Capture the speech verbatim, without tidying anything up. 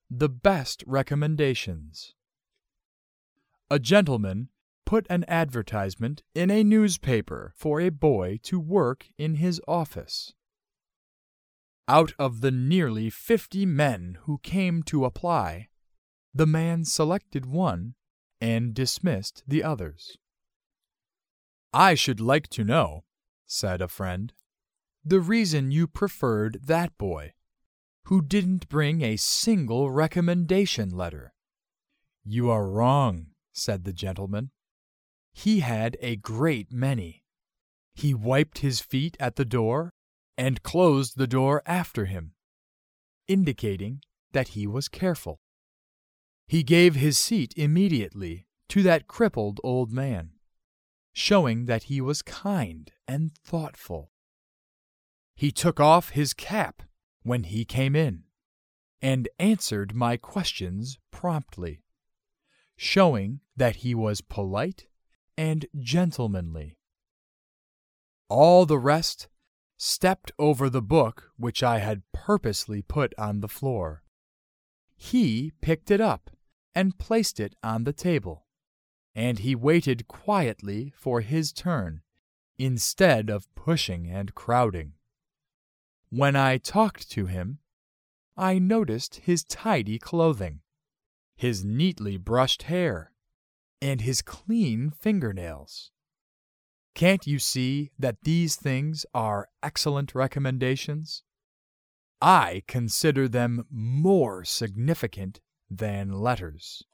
The best recommendations. A gentleman put an advertisement in a newspaper for a boy to work in his office. Out of the nearly fifty men who came to apply, the man selected one and dismissed the others. "I should like to know," said a friend, "the reason you preferred that boy, who didn't bring a single recommendation letter." "You are wrong," said the gentleman. "He had a great many. He wiped his feet at the door and closed the door after him, indicating that he was careful. He gave his seat immediately to that crippled old man, showing that he was kind and thoughtful. He took off his cap when he came in, and answered my questions promptly, showing that he was polite and gentlemanly. All the rest stepped over the book which I had purposely put on the floor. He picked it up and placed it on the table, and he waited quietly for his turn, instead of pushing and crowding. When I talked to him, I noticed his tidy clothing, his neatly brushed hair, and his clean fingernails. Can't you see that these things are excellent recommendations? I consider them more significant than letters."